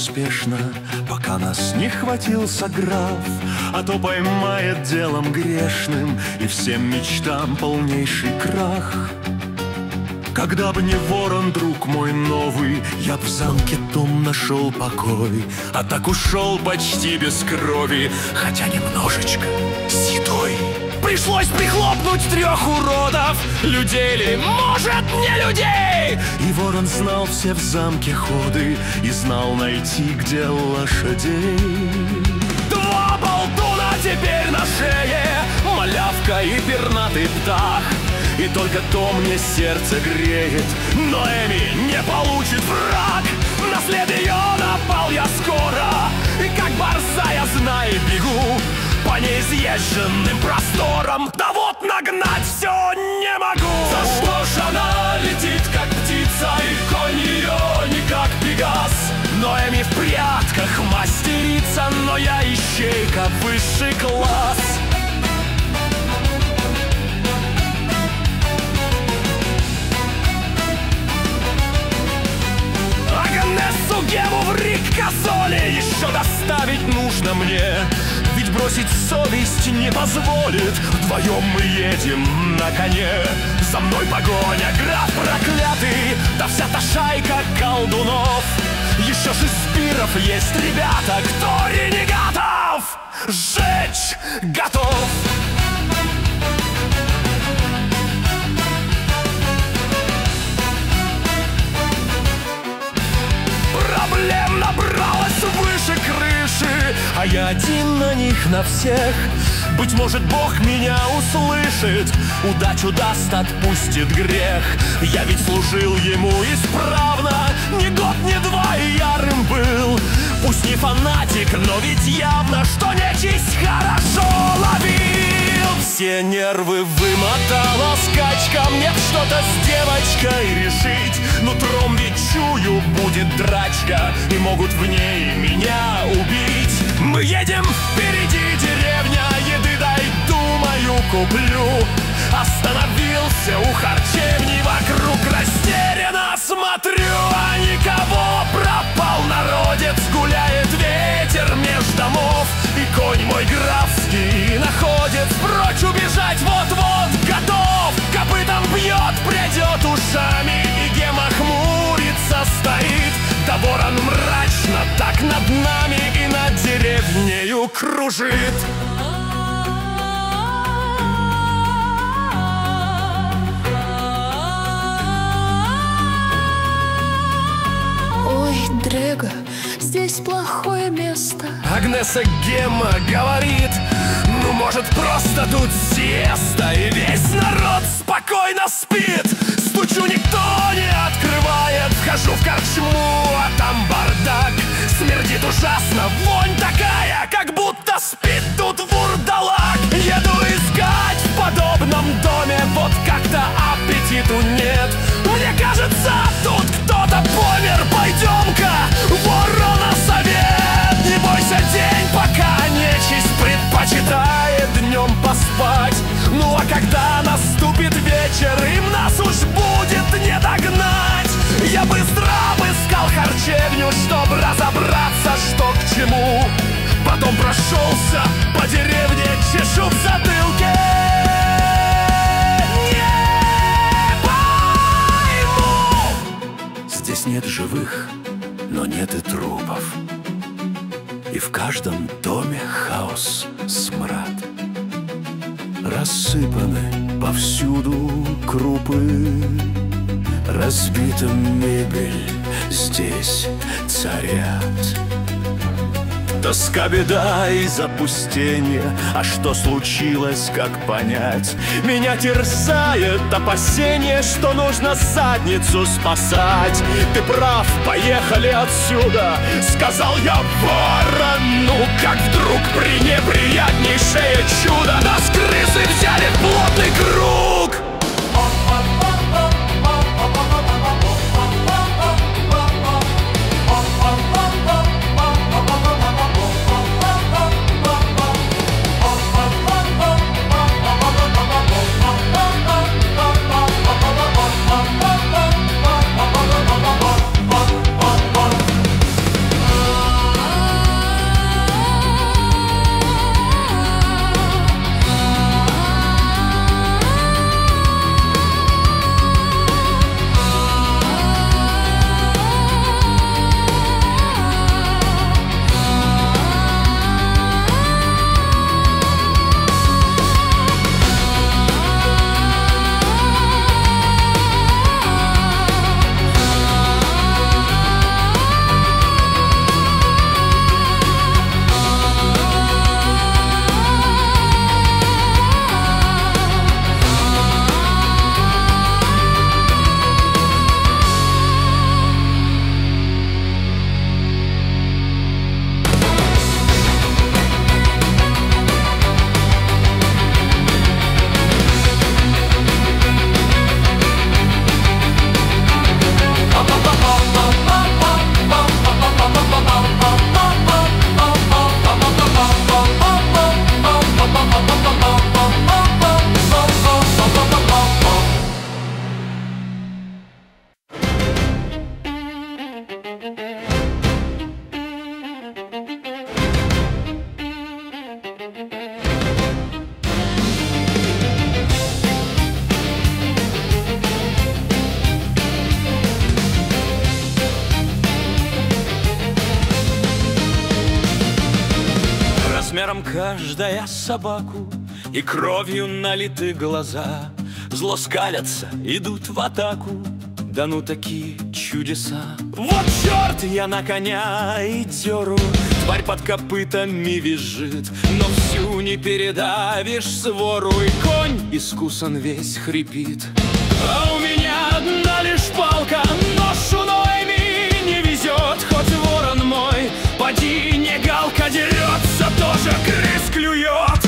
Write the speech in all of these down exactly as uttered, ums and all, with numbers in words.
успешно, пока нас не хватился граф, а то поймает делом грешным и всем мечтам полнейший крах. Когда б не ворон, друг мой новый, я б в замке том нашел покой, а так ушел почти без крови, хотя немножечко седой. Пришлось прихлопнуть трех уродов, людей ли, может, не людей. И ворон знал все в замке ходы и знал найти, где лошадей. Два болтуна теперь на шее, малявка и пернатый птах. И только то мне сердце греет, но Эми не получит враг. На след ее напал я скоро, и как борза я, знаю, бегу по неизъезженным просторам. Да вот нагнать все не могу. За что ж она летит, как птица, и конь ее не как пегас? Но Эми в прятках мастерица, но я ищейка высший класс. Агнесу Гему в Риккасоле еще доставить нужно мне, ведь бросить совесть не позволит. Вдвоем мы едем на коне, за мной погоня, граф проклятый, да вся та шайка колдунов. Еще Шекспиров есть ребята, кто ренегатов сжечь готов. Проблем набралось выше крыши, а я один на них на всех. Быть может, Бог меня услышит, удачу даст, отпустит грех. Я ведь служил ему исправно, ни год, ни два, и ярым был. Пусть не фанатик, но ведь явно, что нечисть хорошо ловил. Все нервы вымотала скачка, мне б что-то с девочкой решить. Нутром ведь чую, будет драчка, и могут в ней меня убить. Мы едем, впереди деревня, еды дай, думаю, куплю. Остановился у харчевни, вокруг растерянно смотрю, а никого. Пропал народец, гуляет ветер меж домов, и конь мой графский находит, прочь убежать вот-вот готов. Копытом бьет, прядет ушами, и Гема хмурится стоит. Да ворон мрачно так над нами и над деревнею кружит. Ой, Дрэго, здесь плохое место. Агнеса Гема говорит: ну, может, просто тут сиеста, и весь народ спокойно спит. Стучу, никто не открывает, вхожу в корчму, а там бардак. Смердит ужасно, вонь такая, как будто спит тут вурдалак. Еду искать в подобном доме, вот как-то аппетиту нет. Мне кажется, тут кто-то помер, пойдем-ка, ворона совет. Не бойся, день, пока нечисть предпочитает днем поспать. Ну а когда наступит вечер, им нас уж будет не догнать. Я быстро обыскал харчевню, чтоб разобраться, что к чему. Потом прошелся по деревне, чешу в затылке. Не пойму. Здесь нет живых, но нет и трупов. И в каждом доме хаос, смрад. Рассыпаны повсюду крупы, разбита мебель, здесь царят. Тоска, беда и запустение, а что случилось, как понять? Меня терзает опасение, что нужно задницу спасать. Ты прав, поехали отсюда, сказал я ворону, как вдруг пренеприятнейшее чудо. Нас крысы взяли в плотный круг. Размером каждая собаку и кровью налиты глаза, зло скалятся, идут в атаку. Да ну такие чудеса. Вот черт, я на коня и деру, тварь под копытами визжит, но всю не передавишь свору, и конь искусан весь хрипит. А у меня одна лишь палка, но шунойми не везет. Хоть ворон мой, поди, не галка дерется, тоже крыс клюет.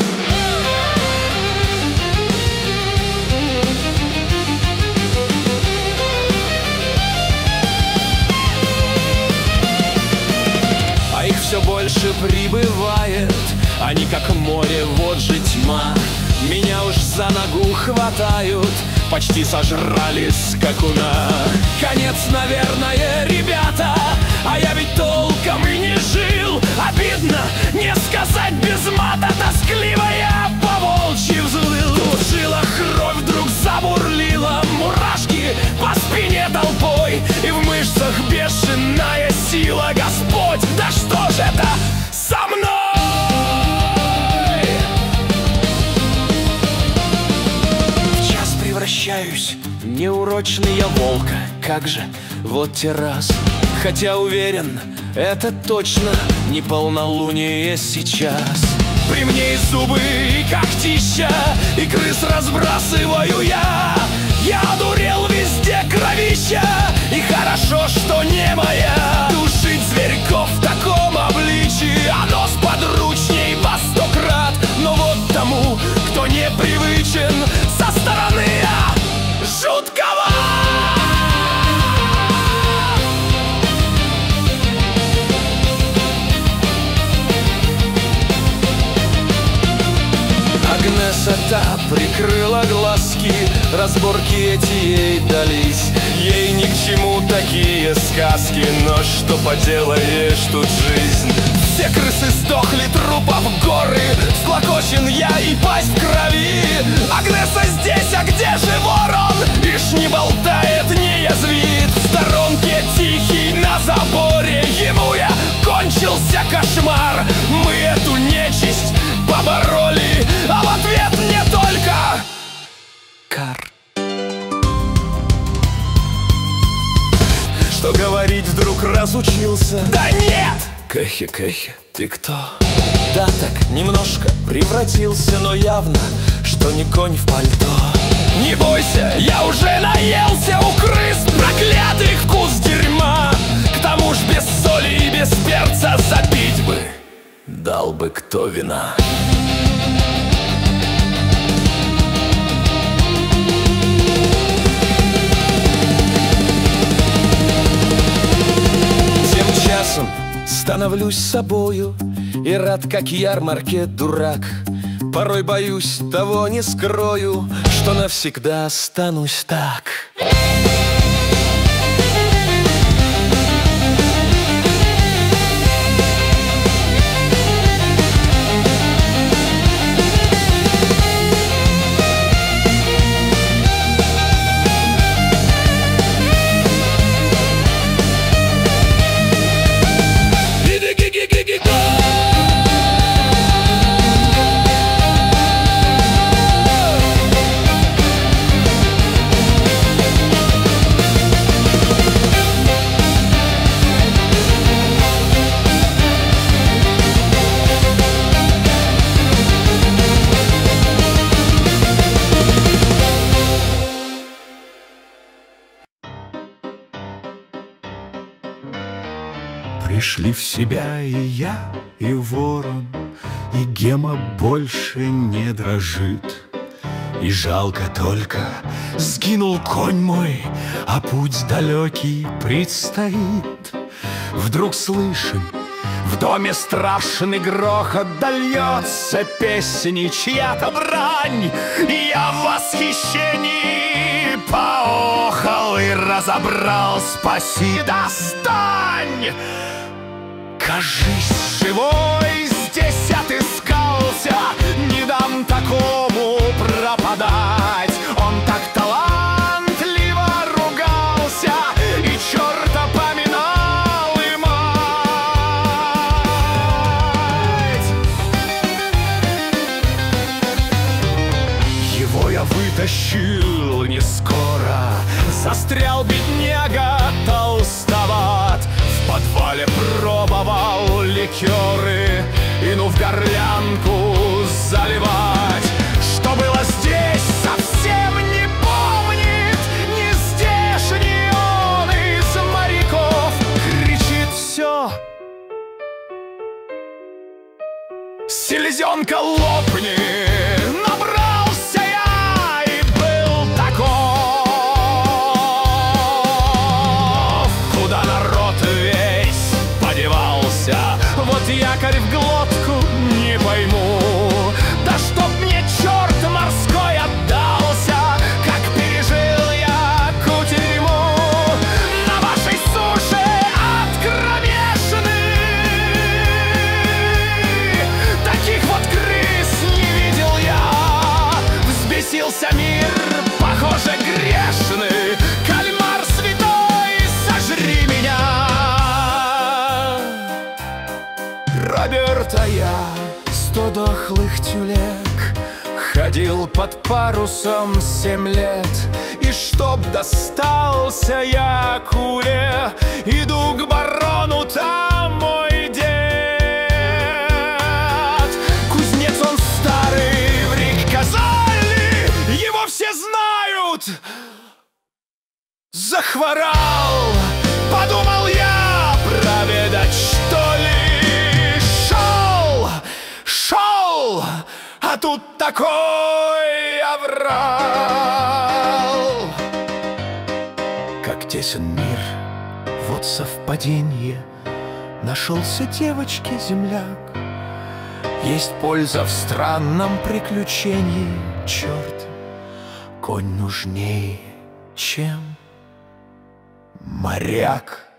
А их все больше прибывает, они как море, вот же тьма. Меня уж за ногу хватают, почти сожрали скакуна. Конец, наверное, ребята, а я ведь толком и не жил. Обидно не сказать без мата, тоскливо я по-волчьи взвыл. Тут жила кровь, вдруг забурлила, мурашки по спине толпой, и в мышцах бешеная сила. Господь, да что ж это со мной? Превращаюсь, неурочный я волка, как же, вот те раз. Хотя уверен, это точно не полнолуние сейчас. При мне и зубы, и когтища, и крыс разбрасываю я. Я одурел, везде кровища, и хорошо, что не моя. Душить зверьков в таком обличии, оно сподручней во сто крат. Но вот тому, кто не привычен, со стороны я жутковат. Агнеса та прикрыла глазки, разборки эти ей дались. Ей ни к чему такие сказки, но что поделаешь, тут жизнь. Все крысы сдохли, трупов горы, склокочен я и пасть в крови. Агнеса здесь, а где же ворон? Ишь не болтает, не язвит. В сторонке тихий на заборе, ему я кончился кошмар. Мы эту нечисть побороли, а в ответ не только кар. Что говорить вдруг разучился? Да нет! Кэхи, Кэхи, ты кто? Да так, немножко превратился, но явно, что не конь в пальто. Не бойся, я уже наелся у крыс, проклятый вкус дерьма. К тому ж без соли и без перца забить бы дал бы кто вина. Тем часом становлюсь собою и рад, как ярмарке дурак. Порой боюсь, того не скрою, что навсегда останусь так. Пришли в себя и я, и ворон, и Гема больше не дрожит. И жалко только, сгинул конь мой, а путь далекий предстоит. Вдруг слышим, в доме страшный грохот, дольется песни чья-то брань. И я в восхищении поохал и разобрал: спаси, достань! Кажись, живой здесь отыскался получил не скоро. Застрял бедняга толстоват, в подвале пробовал ликеры, и ну в горлянку заливать. Что было здесь, совсем не помнит, не здешний он из моряков. Кричит все: селезенка лопни! Набрался я и был таков. Куда народ весь подевался, вот якорь в глотку не пойму. Да чтоб мне черт морской отдался, как пережил я кутерьму. На вашей суше откровенны, таких вот крыс не видел я. Взбесился мир, похоже, грешный. Кальмар святой, сожри меня. Роберта я, сто дохлых тюлек, ходил под парусом семь лет. И чтоб достался я куле, иду к барону, там мой дед. Кузнец он старый, в Рикказали, его все знают. Захворал, подумал я, проведать что ли. Шел, шел, а тут такой оврал. Как тесен мир, вот совпаденье. Нашелся девочке земляк. Есть польза в странном приключении. Черт, конь нужней, чем моряк.